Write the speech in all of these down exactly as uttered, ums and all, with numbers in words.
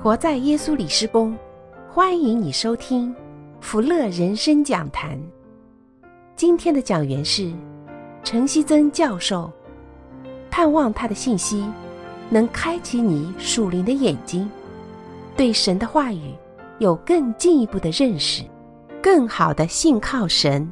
活在耶稣里施工，欢迎你收听福乐人生讲坛。今天的讲员是陈希曾教授，盼望他的信息能开启你属灵的眼睛，对神的话语有更进一步的认识，更好的信靠神。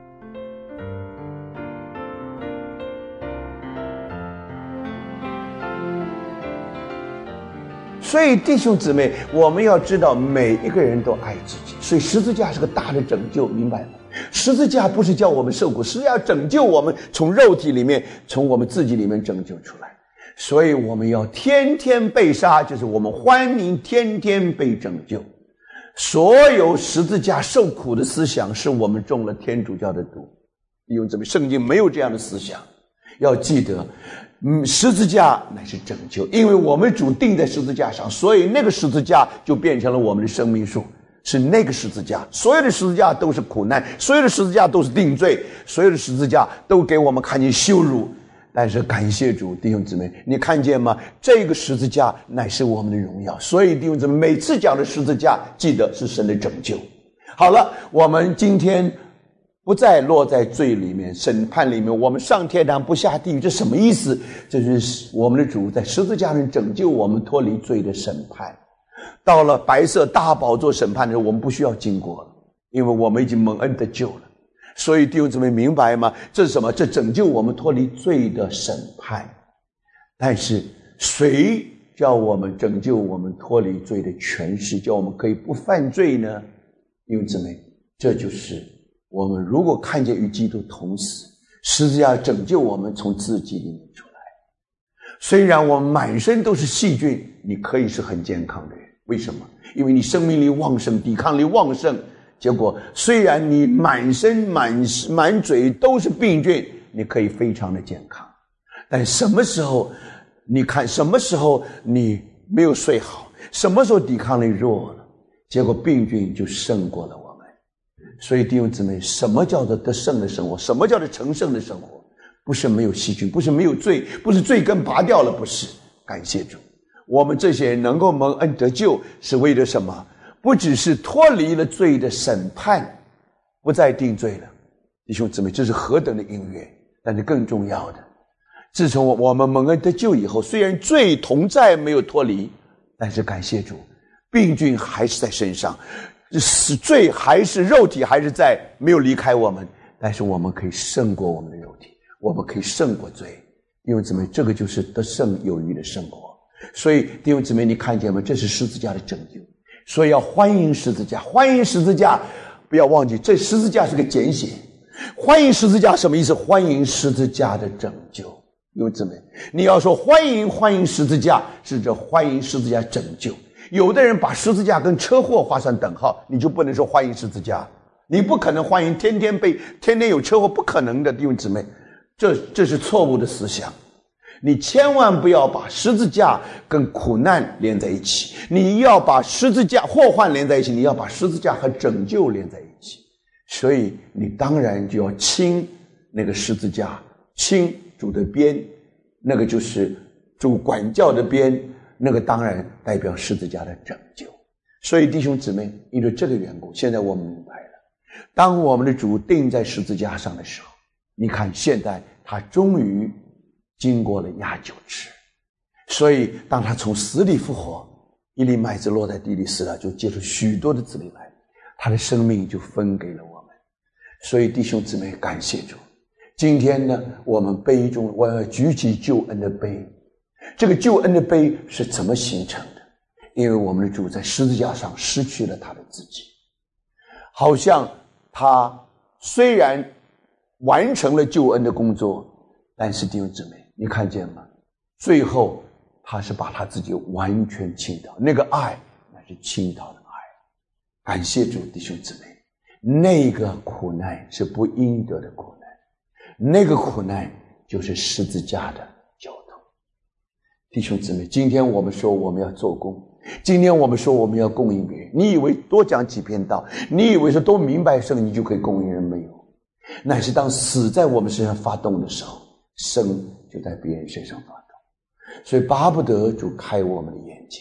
所以弟兄姊妹，我们要知道每一个人都爱自己，所以十字架是个大的拯救，明白吗？十字架不是叫我们受苦，是要拯救我们从肉体里面，从我们自己里面拯救出来。所以我们要天天被杀，就是我们欢迎天天被拯救。所有十字架受苦的思想是我们中了天主教的毒，因为怎么圣经没有这样的思想。要记得嗯，十字架乃是拯救，因为我们主钉在十字架上，所以那个十字架就变成了我们的生命树，是那个十字架。所有的十字架都是苦难，所有的十字架都是定罪，所有的十字架都给我们看见羞辱。但是感谢主，弟兄姊妹，你看见吗？这个十字架乃是我们的荣耀。所以弟兄姊妹，每次讲的十字架，记得是神的拯救。好了，我们今天不再落在罪里面，审判里面，我们上天堂不下地狱，这什么意思？这是我们的主在十字架上拯救我们脱离罪的审判。到了白色大宝座审判的时候，我们不需要经过了，因为我们已经蒙恩得救了。所以弟兄姊妹明白吗？这是什么？这拯救我们脱离罪的审判。但是谁叫我们拯救我们脱离罪的权势，叫我们可以不犯罪呢？弟兄姊妹，这就是我们如果看见与基督同死，十字架拯救我们从自己里面出来。虽然我们满身都是细菌，你可以是很健康的人。为什么？因为你生命力旺盛，抵抗力旺盛。结果虽然你满身满满嘴都是病菌，你可以非常的健康。但什么时候你看什么时候你没有睡好，什么时候抵抗力弱了，结果病菌就胜过了我们。所以弟兄姊妹，什么叫做得胜的生活？什么叫做成圣的生活？不是没有细菌，不是没有罪，不是罪根拔掉了，不是。感谢主，我们这些人能够蒙恩得救，是为了什么？不只是脱离了罪的审判，不再定罪了。弟兄姊妹，这是何等的音乐！但是更重要的，自从我们蒙恩得救以后，虽然罪同在没有脱离，但是感谢主，病菌还是在身上，死罪还是肉体还是在，没有离开我们，但是我们可以胜过我们的肉体，我们可以胜过罪。弟兄姊妹，这个就是得胜有余的生活。所以弟兄姊妹，你看见吗？这是十字架的拯救。所以要欢迎十字架，欢迎十字架，不要忘记这十字架是个简写。欢迎十字架什么意思？欢迎十字架的拯救。弟兄姊妹，你要说欢迎欢迎十字架，是这欢迎十字架拯救。有的人把十字架跟车祸画上等号，你就不能说欢迎十字架，你不可能欢迎天天被天天有车祸，不可能的。弟兄姊妹，这这是错误的思想。你千万不要把十字架跟苦难连在一起，你要把十字架祸患连在一起，你要把十字架和拯救连在一起。所以你当然就要亲那个十字架，亲主的鞭，那个就是主管教的鞭，那个当然代表十字架的拯救。所以弟兄姊妹，因为这个缘故，现在我们明白了，当我们的主钉在十字架上的时候，你看现在他终于经过了压酒池，所以当他从死里复活，一粒麦子落在地里死了，就结出许多的子粒来，他的生命就分给了我们。所以弟兄姊妹，感谢主。今天呢，我们杯中我要举起救恩的杯。这个救恩的杯是怎么形成的？因为我们的主在十字架上失去了他的自己，好像他虽然完成了救恩的工作，但是弟兄姊妹，你看见吗？最后他是把他自己完全倾倒，那个爱那是倾倒的爱。感谢主，弟兄姊妹，那个苦难是不应得的苦难，那个苦难就是十字架的交通。弟兄姊妹，今天我们说我们要做工，今天我们说我们要供应别人，你以为多讲几篇道，你以为说多明白圣经就可以供应人？没有，乃是当死在我们身上发动的时候，生就在别人身上发动。所以巴不得主开我们的眼睛，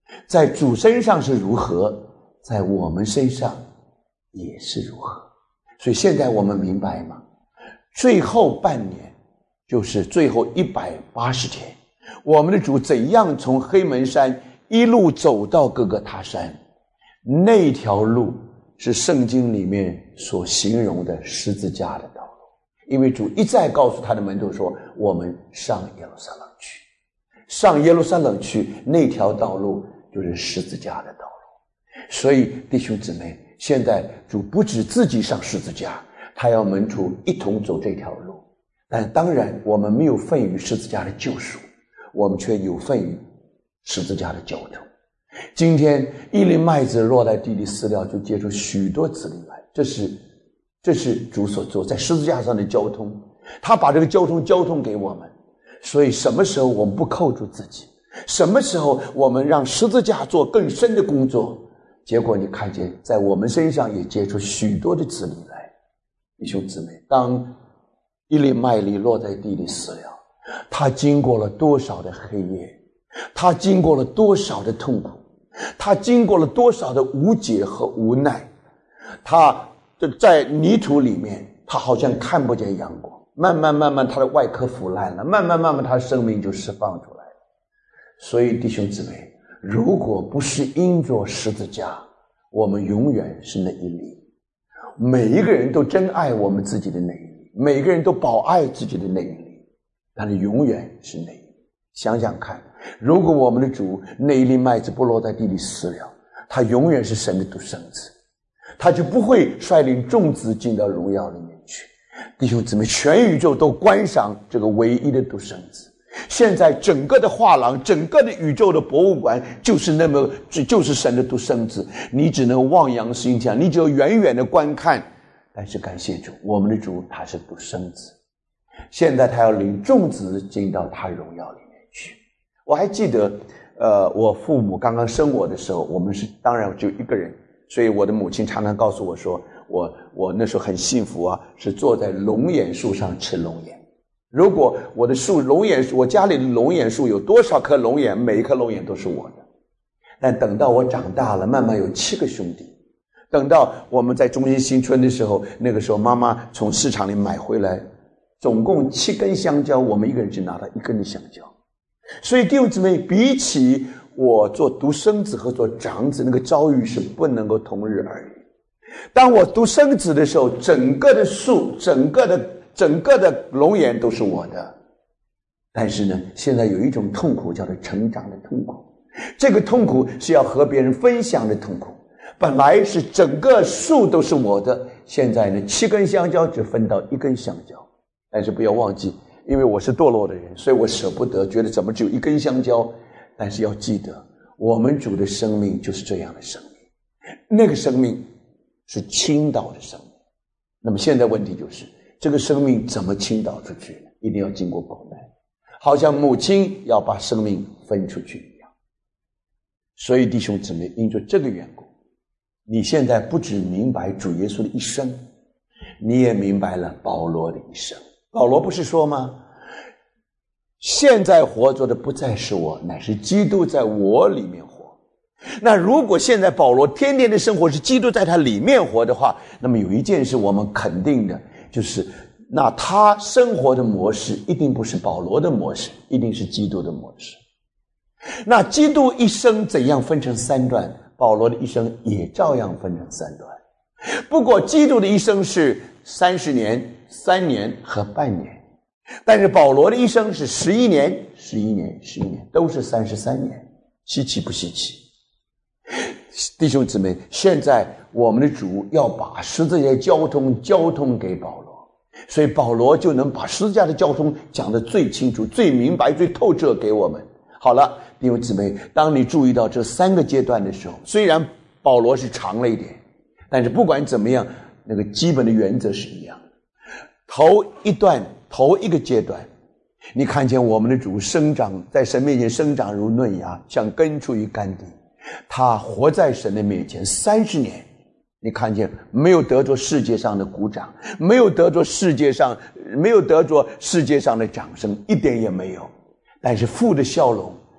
在主身上是如何，在我们身上也是如何。所以现在我们明白吗？最后半年就是最后一百八十天，我们的主怎样从黑门山一路走到各个他山，那条路是圣经里面所形容的十字架的道路。因为主一再告诉他的门徒说，我们上耶路撒冷去，上耶路撒冷去，那条道路就是十字架的道路。所以弟兄姊妹，现在主不止自己上十字架，他要门徒一同走这条路。但当然我们没有份于十字架的救赎，我们却有份于十字架的交通。今天一粒麦子落在地里死了，就结出许多子粒来，这是这是主所做在十字架上的交通。他把这个交通交通给我们，所以什么时候我们不扣住自己，什么时候我们让十字架做更深的工作，结果你看见在我们身上也结出许多的子粒来。弟兄姊妹，当一粒麦粒落在地里死了，他经过了多少的黑夜，他经过了多少的痛苦，他经过了多少的无解和无奈，他在泥土里面，他好像看不见阳光，慢慢慢慢他的外壳腐烂了，慢慢慢慢他的生命就释放出来了。所以弟兄姊妹，如果不是因着十字架，我们永远是那一粒。每一个人都真爱我们自己的那一粒，每个人都保爱自己的那一粒，但是永远是那一粒。想想看，如果我们的主那一粒麦子不落在地里死了，他永远是神的独生子，他就不会率领众子进到荣耀里面去。弟兄姊妹，全宇宙都观赏这个唯一的独生子。现在整个的画廊，整个的宇宙的博物馆就是那么就是神的独生子，你只能望洋兴叹，你只有远远的观看。但是感谢主，我们的主他是独生子，现在他要领众子进到他荣耀里面去。我还记得呃，我父母刚刚生我的时候，我们是当然只有一个人，所以我的母亲常常告诉我说，我我那时候很幸福啊，是坐在龙眼树上吃龙眼。如果我的树龙眼树，我家里的龙眼树有多少颗龙眼，每一颗龙眼都是我的。但等到我长大了，慢慢有七个兄弟，等到我们在中心新村的时候，那个时候妈妈从市场里买回来总共七根香蕉，我们一个人只拿到一根的香蕉。所以弟兄姊妹，比起我做独生子和做长子，那个遭遇是不能够同日而语。当我独生子的时候，整个的树，整个的整个的龙眼都是我的。但是呢，现在有一种痛苦叫做成长的痛苦，这个痛苦是要和别人分享的痛苦。本来是整个树都是我的，现在呢，七根香蕉只分到一根香蕉。但是不要忘记，因为我是堕落的人，所以我舍不得，觉得怎么只有一根香蕉。但是要记得，我们主的生命就是这样的生命，那个生命是倾倒的生命。那么现在问题就是，这个生命怎么倾倒出去呢？一定要经过苦难，好像母亲要把生命分出去一样。所以弟兄姊妹，因着这个缘故，你现在不只明白主耶稣的一生，你也明白了保罗的一生。保罗不是说吗？现在活着的不再是我，乃是基督在我里面活。那如果现在保罗天天的生活是基督在他里面活的话，那么有一件事我们肯定的，就是那他生活的模式一定不是保罗的模式，一定是基督的模式。那基督一生怎样分成三段，保罗的一生也照样分成三段。不过基督的一生是三十年、三年和半年，但是保罗的一生是十一年、十一年、十一年，都是三十三年，稀奇不稀奇？弟兄姊妹，现在我们的主要把十字架交通交通给保罗，所以保罗就能把十字架的交通讲得最清楚、最明白、最透彻给我们。好了，弟兄姊妹，当你注意到这三个阶段的时候，虽然保罗是长了一点，但是不管怎么样，那个基本的原则是一样的。头一段，头一个阶段，你看见我们的主生长在神面前，生长如嫩芽，像根出于干地。他活在神的面前三十年，你看见没有得着世界上的鼓掌，没有得着世界上没有得着世界上的掌声，一点也没有。但是父的笑容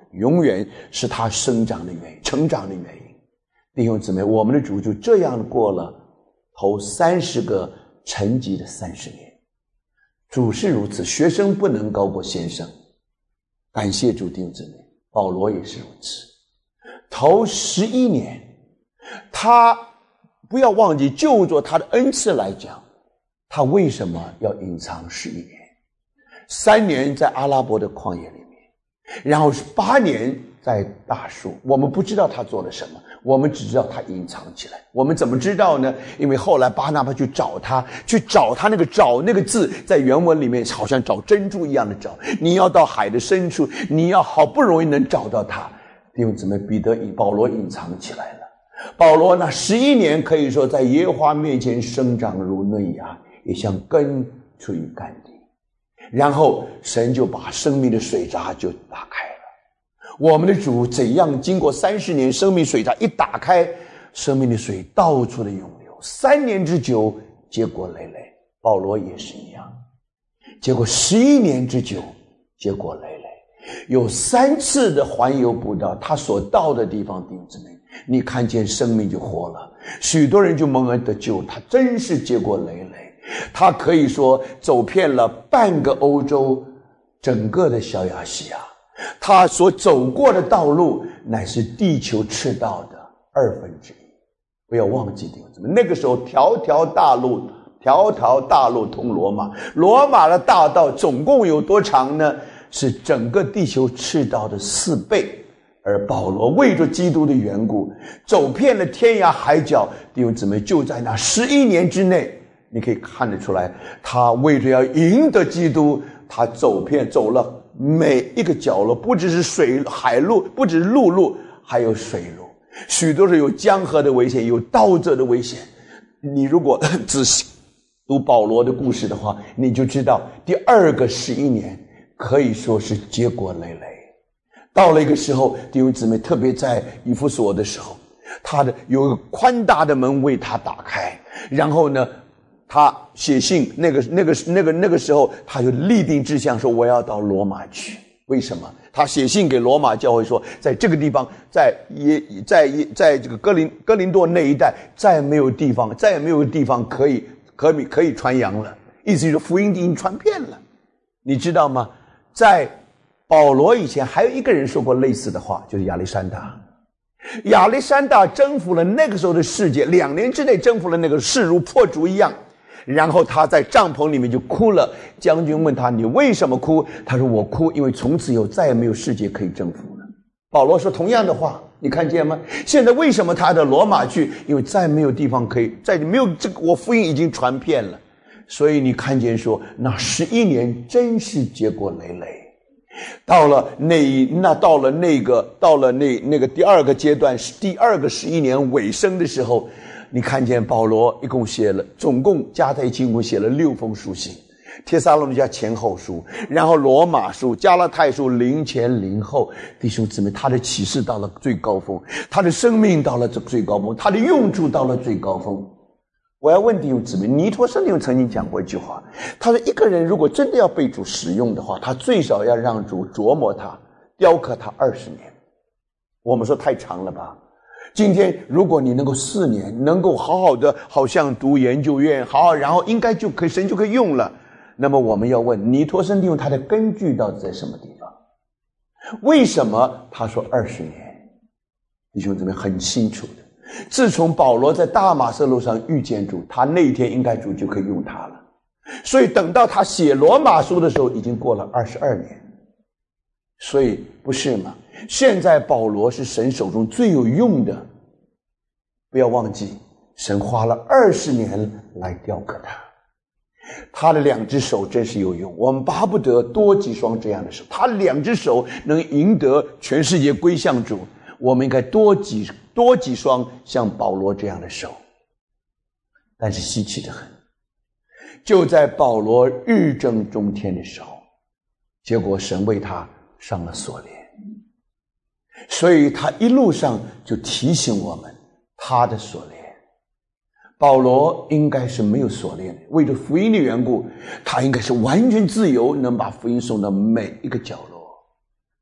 永远是他生长的原因，成长的原因。弟兄姊妹，我们的主就这样过了头三十个沉寂的三十年。主是如此，学生不能高过先生。感谢主，弟兄姊妹，保罗也是如此。头十一年，他不要忘记，就着他的恩赐来讲，他为什么要隐藏十一年？三年在阿拉伯的旷野里面，然后是八年在大树。我们不知道他做了什么，我们只知道他隐藏起来。我们怎么知道呢？因为后来巴拿巴去找他，去找他那个找那个字，在原文里面好像找珍珠一样的找。你要到海的深处，你要好不容易能找到他。弟兄姊妹，彼得以保罗隐藏起来了。保罗那十一年可以说在耶和华面前生长如嫩芽，也像根出于干地。然后神就把生命的水闸就打开了。我们的主怎样经过三十年，生命水闸一打开，生命的水到处的涌流，三年之久，结果累累。保罗也是一样，结果十一年之久，结果累累。有三次的环游布道，他所到的地方，弟兄姊妹，你看见生命就活了，许多人就蒙恩得救，他真是结果累累。他可以说走遍了半个欧洲，整个的小亚细亚，他所走过的道路乃是地球赤道的二分之一。不要忘记，弟兄姊妹，那个时候条条大路条条大路通罗马，罗马的大道总共有多长呢？是整个地球赤道的四倍。而保罗为着基督的缘故，走遍了天涯海角。弟兄姊妹，就在那十一年之内，你可以看得出来，他为着要赢得基督，他走遍走了每一个角落，不只是水海路，不只是陆路，还有水路，许多是有江河的危险，有盗贼的危险。你如果仔细读保罗的故事的话，你就知道第二个十一年可以说是结果累累。到了一个时候，弟兄姊妹，特别在以弗所的时候，他的有一个宽大的门为他打开，然后呢他写信，那个那个那个那个时候他就立定志向说，我要到罗马去。为什么？他写信给罗马教会说，在这个地方，在也在在这个哥林哥林多那一带，再没有地方，再也没有地方可以可以可以传扬了。意思就是福音已经传遍了。你知道吗？在保罗以前还有一个人说过类似的话，就是亚历山大。亚历山大征服了那个时候的世界，两年之内征服了那个势如破竹一样。然后他在帐篷里面就哭了。将军问他，你为什么哭？他说，我哭因为从此以后再也没有世界可以征服了。保罗说同样的话，你看见吗？现在为什么他到罗马去？因为再没有地方可以，再没有这个，我福音已经传遍了。所以你看见说，那十一年真是结果累累。到了那那到了那个到了那那个第二个阶段，是第二个十一年尾声的时候，你看见保罗一共写了，总共加在一起一共写了六封书信，帖撒罗尼迦前后书，然后罗马书、加拉太书，临前临后。弟兄姊妹，他的启示到了最高峰，他的生命到了最高峰，他的用处到了最高峰。我要问弟兄姊妹，尼托生弟兄曾经讲过一句话，他说一个人如果真的要被主使用的话，他最少要让主琢磨他、雕刻他二十年。我们说太长了吧？今天如果你能够四年，能够好好的，好像读研究院，好好，然后应该就可以，神就可以用了。那么我们要问尼托生弟兄，他的根据到底在什么地方？为什么他说二十年？弟兄姊妹很清楚的。自从保罗在大马色路上遇见主，他那一天应该主就可以用他了。所以等到他写罗马书的时候，已经过了二十二年。所以不是吗？现在保罗是神手中最有用的。不要忘记，神花了二十年来雕刻他。他的两只手真是有用，我们巴不得多几双这样的手。他两只手能赢得全世界归向主，我们应该多几多几双像保罗这样的手。但是稀奇得很，就在保罗日正中天的时候，结果神为他上了锁链，所以他一路上就提醒我们他的锁链。保罗应该是没有锁链的，为着福音的缘故，他应该是完全自由，能把福音送到每一个角落。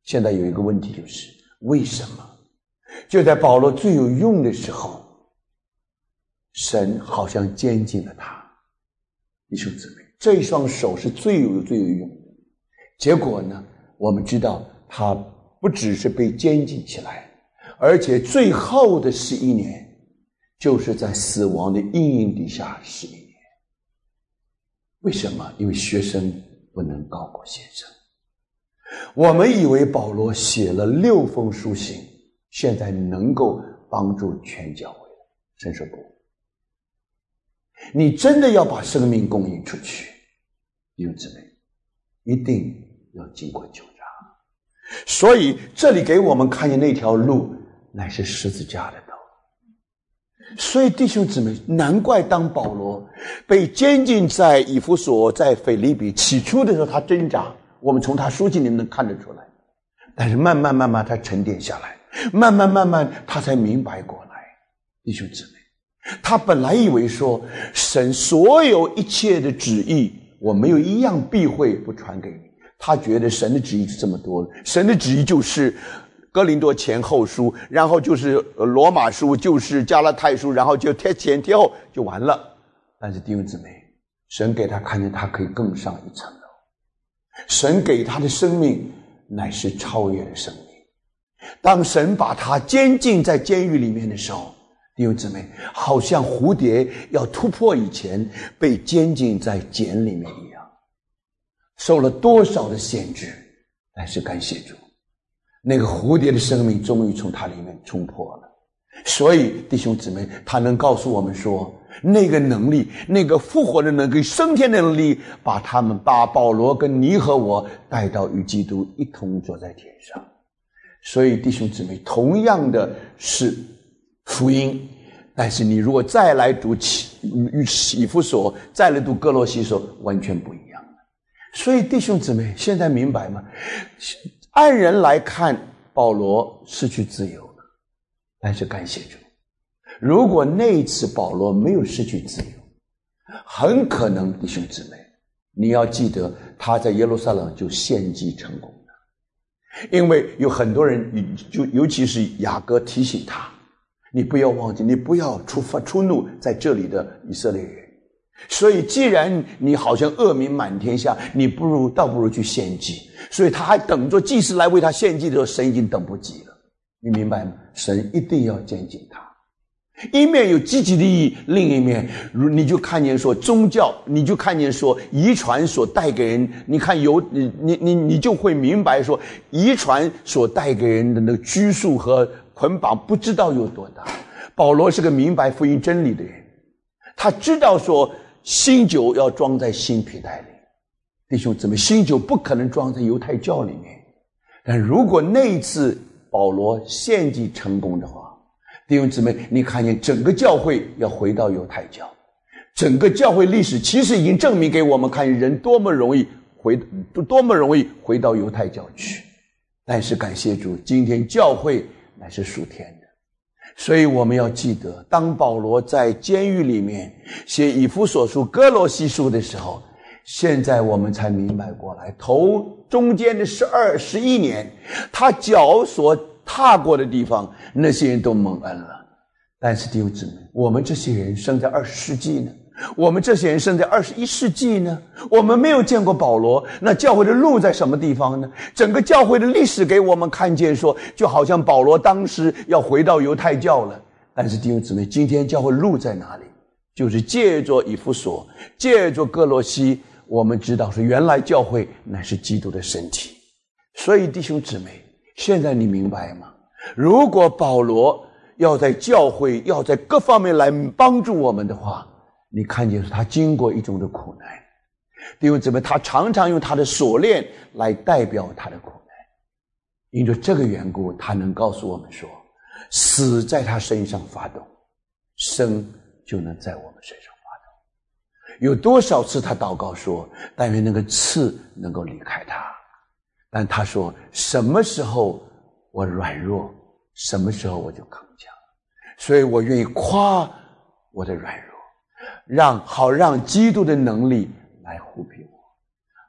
现在有一个问题，就是为什么就在保罗最有用的时候，神好像监禁了他？弟兄姊妹，这一双手是最有最有用的，结果呢，我们知道他不只是被监禁起来，而且最后的十一年就是在死亡的阴影底下十一年。为什么？因为学生不能高过先生。我们以为保罗写了六封书信，现在能够帮助全教会，神说不，你真的要把生命供应出去，弟兄姊妹，一定要经过纠察。所以这里给我们看见那条路乃是十字架的道。所以弟兄姊妹，难怪当保罗被监禁在以弗所，在腓立比，起初的时候他挣扎，我们从他书信里能看得出来，但是慢慢慢慢他沉淀下来，慢慢慢慢他才明白过来。弟兄姊妹，他本来以为说神所有一切的旨意我没有一样避讳不传给你，他觉得神的旨意是这么多，神的旨意就是哥林多前后书，然后就是罗马书，就是加拉太书，然后就贴前贴后就完了。但是弟兄姊妹，神给他看见他可以更上一层楼，神给他的生命乃是超越的生命。当神把他监禁在监狱里面的时候，弟兄姊妹，好像蝴蝶要突破以前被监禁在茧里面一样，受了多少的限制，但是感谢主，那个蝴蝶的生命终于从它里面冲破了。所以弟兄姊妹，他能告诉我们说，那个能力，那个复活的能力，升天的能力，把他们把保罗跟你和我带到与基督一同坐在天上。所以弟兄姊妹，同样的是福音，但是你如果再来读以弗所，再来读哥罗西书，完全不一样。所以弟兄姊妹，现在明白吗？按人来看，保罗失去自由了，但是感谢主，如果那一次保罗没有失去自由，很可能弟兄姊妹，你要记得他在耶路撒冷就献祭成功了。因为有很多人，就尤其是雅各提醒他，你不要忘记，你不要出发出怒在这里的以色列人。所以既然你好像恶名满天下，你不如倒不如去献祭。所以他还等着祭司来为他献祭的时候，神已经等不及了。你明白吗？神一定要监禁他，一面有积极的意义，另一面你就看见说宗教，你就看见说遗传所带给人，你看有你你你你就会明白说遗传所带给人的那个拘束和捆绑不知道有多大。保罗是个明白福音真理的人，他知道说新酒要装在新皮袋里，弟兄姊妹，新酒不可能装在犹太教里面。但如果那一次保罗献祭成功的话，弟兄姊妹，你看见整个教会要回到犹太教，整个教会历史其实已经证明给我们看，人多么容易回多么容易回到犹太教去。但是感谢主，今天教会乃是属天的。所以我们要记得，当保罗在监狱里面写以弗所书、哥罗西书的时候，现在我们才明白过来，头中间的十二、十一年，他脚所踏过的地方，那些人都蒙恩了。但是弟兄姊妹，我们这些人生在二十世纪呢，我们这些人生在二十一世纪呢，我们没有见过保罗，那教会的路在什么地方呢？整个教会的历史给我们看见说，就好像保罗当时要回到犹太教了。但是弟兄姊妹，今天教会路在哪里？就是借着以弗所，借着哥罗西，我们知道说原来教会乃是基督的身体。所以弟兄姊妹，现在你明白吗？如果保罗要在教会，要在各方面来帮助我们的话，你看见他经过一种的苦难，弟兄姊妹，他常常用他的锁链来代表他的苦难。因着这个缘故，他能告诉我们说，死在他身上发动，生就能在我们身上发动。有多少次他祷告说，但愿那个刺能够离开他。但他说，什么时候我软弱，什么时候我就刚强。所以我愿意夸我的软弱，让好让基督的能力来护庇我。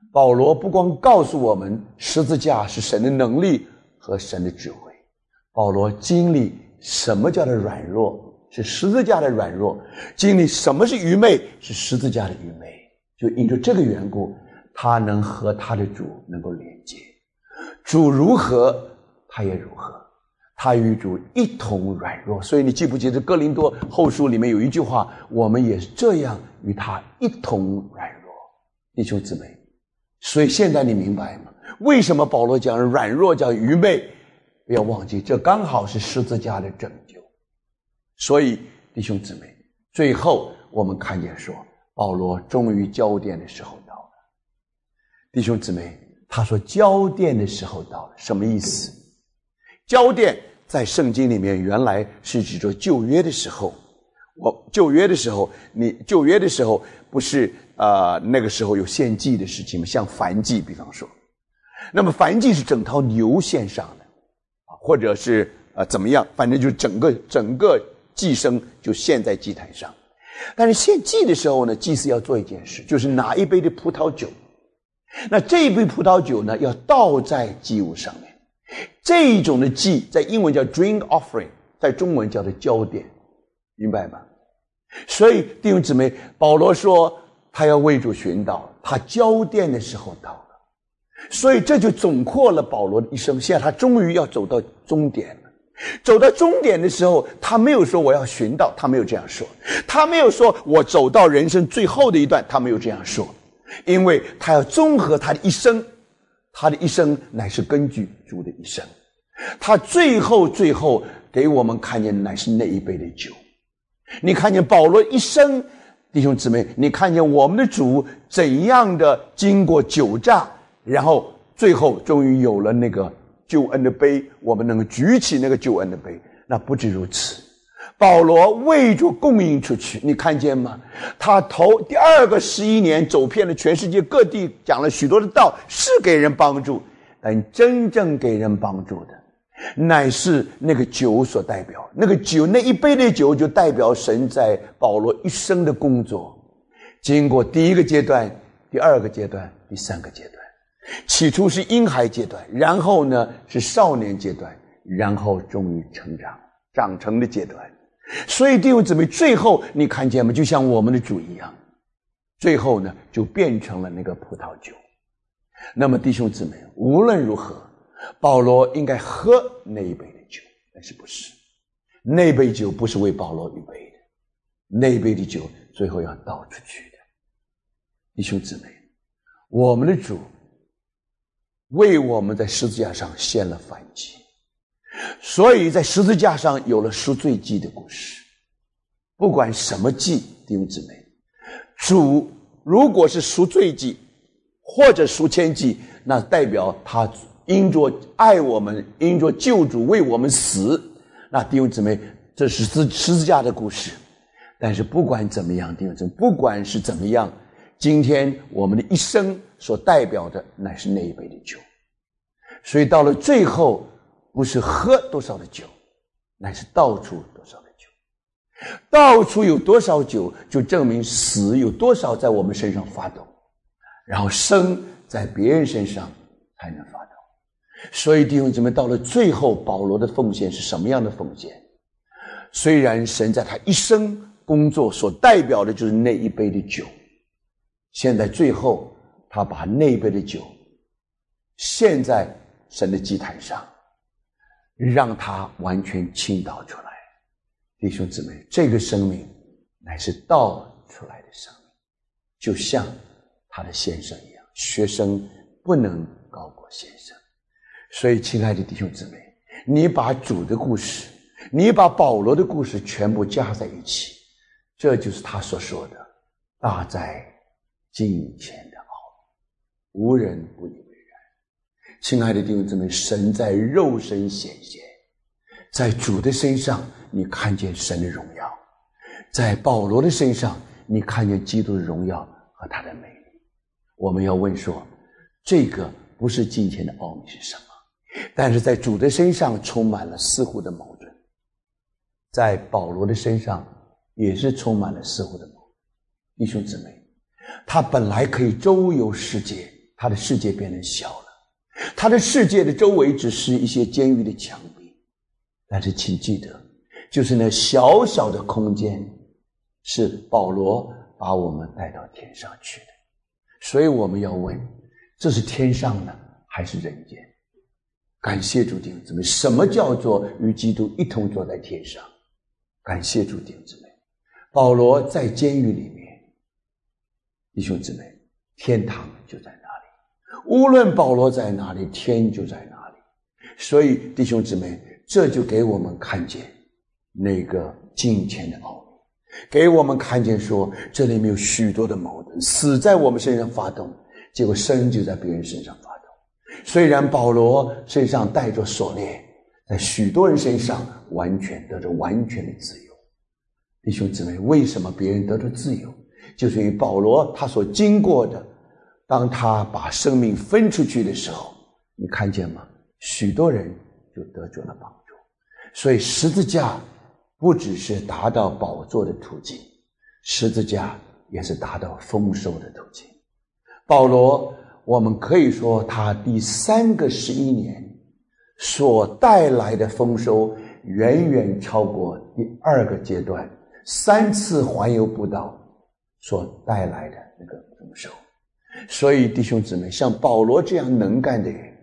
保罗不光告诉我们十字架是神的能力和神的智慧，保罗经历什么叫做软弱，是十字架的软弱，经历什么是愚昧，是十字架的愚昧。就因着这个缘故，他能和他的主能够连接，主如何他也如何，他与主一同软弱。所以你记不记得哥林多后书里面有一句话，我们也是这样与他一同软弱。弟兄姊妹，所以现在你明白吗？为什么保罗讲软弱叫愚昧？不要忘记，这刚好是十字架的拯救。所以弟兄姊妹，最后我们看见说，保罗终于交奠的时候到了。弟兄姊妹，他说交奠的时候到了，什么意思？交奠在圣经里面原来是指着旧约的时候。我旧约的时候，你旧约的时候不是呃那个时候有献祭的事情吗？像燔祭，比方说，那么燔祭是整头牛献上的，或者是呃怎么样，反正就整个整个祭牲就献在祭坛上。但是献祭的时候呢，祭司要做一件事，就是拿一杯的葡萄酒，那这一杯葡萄酒呢要倒在祭物上面。这一种的祭在英文叫 drink offering， 在中文叫做交奠，明白吗？所以弟兄姊妹，保罗说他要为主寻祷，他交奠的时候到了，所以这就总括了保罗的一生。现在他终于要走到终点了，走到终点的时候，他没有说我要寻祷，他没有这样说，他没有说我走到人生最后的一段，他没有这样说，因为他要综合他的一生，他的一生乃是根据主的一生，他最后最后给我们看见乃是那一杯的酒。你看见保罗一生，弟兄姊妹，你看见我们的主怎样的经过酒榨，然后最后终于有了那个救恩的杯，我们能够举起那个救恩的杯。那不止如此，保罗为主供应出去，你看见吗？他头第二个十一年走遍了全世界各地，讲了许多的道，是给人帮助，但真正给人帮助的乃是那个酒所代表，那个酒，那一杯的酒就代表神在保罗一生的工作，经过第一个阶段，第二个阶段，第三个阶段。起初是婴孩阶段，然后呢是少年阶段，然后终于成长长成的阶段。所以弟兄姊妹，最后你看见吗？就像我们的主一样，最后呢就变成了那个葡萄酒。那么弟兄姊妹，无论如何，保罗应该喝那一杯的酒，但是不是，那杯酒不是为保罗预备的，那杯的酒最后要倒出去的。弟兄姊妹，我们的主为我们在十字架上献了燔祭，所以在十字架上有了赎罪祭的故事。不管什么祭，弟兄姊妹，主如果是赎罪祭或者赎愆祭，那代表他因着爱我们，因着救主为我们死。那弟兄姊妹，这是十字架的故事。但是不管怎么样，弟兄姊妹，不管是怎么样，今天我们的一生所代表的乃是那一杯的酒。所以到了最后，不是喝多少的酒，乃是倒出多少的酒。倒出有多少酒，就证明死有多少在我们身上发动，然后生在别人身上才能发动。所以弟兄姊妹，到了最后，保罗的奉献是什么样的奉献？虽然神在他一生工作所代表的就是那一杯的酒，现在最后他把那一杯的酒献在神的祭坛上，让他完全倾倒出来。弟兄姊妹，这个生命乃是倒出来的生命，就像他的先生一样，学生不能高过先生。所以亲爱的弟兄姊妹，你把主的故事，你把保罗的故事全部加在一起，这就是他所说的大在敬虔的奥秘，无人不以为然。亲爱的弟兄姊妹，神在肉身显现，在主的身上你看见神的荣耀，在保罗的身上你看见基督的荣耀和他的美丽。我们要问说，这个不是敬虔的奥秘是什么？但是在主的身上充满了似乎的矛盾，在保罗的身上也是充满了似乎的矛盾。弟兄姊妹，他本来可以周游世界， 他的世界变得小了，他的世界的周围只是一些监狱的墙壁。但是请记得，就是那小小的空间，是保罗把我们带到天上去的。所以我们要问，这是天上呢，还是人间？感谢主弟兄姊妹，什么叫做与基督一同坐在天上？感谢主弟兄姊妹，保罗在监狱里面，弟兄姊妹，天堂就在那里，无论保罗在哪里，天就在哪里。所以弟兄姊妹，这就给我们看见那个金钱的奥秘，给我们看见说，这里面有许多的矛盾，死在我们身上发动，结果生就在别人身上发动。虽然保罗身上带着锁链，在许多人身上完全得着完全的自由。弟兄姊妹，为什么别人得着自由？就是因为保罗他所经过的，当他把生命分出去的时候，你看见吗？许多人就得着了帮助。所以十字架不只是达到宝座的途径，十字架也是达到丰收的途径。保罗，我们可以说他第三个十一年所带来的丰收远远超过第二个阶段三次环游布道所带来的那个丰收。所以弟兄姊妹，像保罗这样能干的人，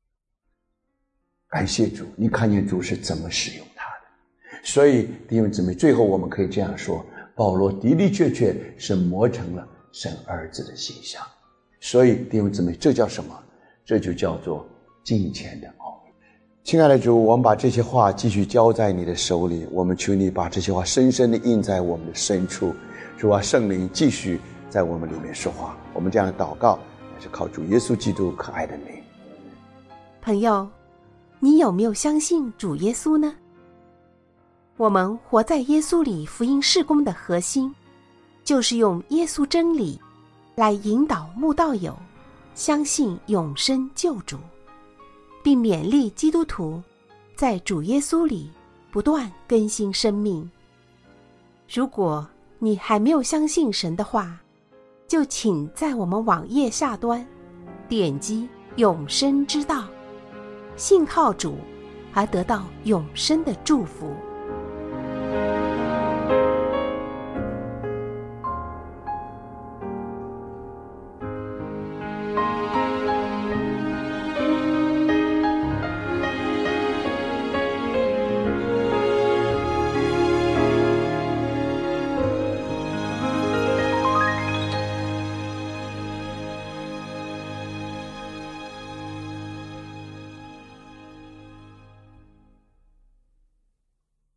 感谢主，你看见主是怎么使用他的。所以弟兄姊妹，最后我们可以这样说，保罗的的确确是磨成了神儿子的形象。所以弟兄姊妹，这叫什么？这就叫做金钱的奥秘。亲爱的主，我们把这些话继续交在你的手里，我们求你把这些话深深地印在我们的深处。主啊，圣灵继续在我们里面说话。我们这样的祷告也是靠主耶稣基督可爱的名。 朋友，你有没有相信主耶稣呢？我们活在耶稣里福音事工的核心，就是用耶稣真理来引导慕道友相信永生救主，并勉励基督徒在主耶稣里不断更新生命。如果你还没有相信神的话，就请在我们网页下端点击永生之道，信靠主而得到永生的祝福。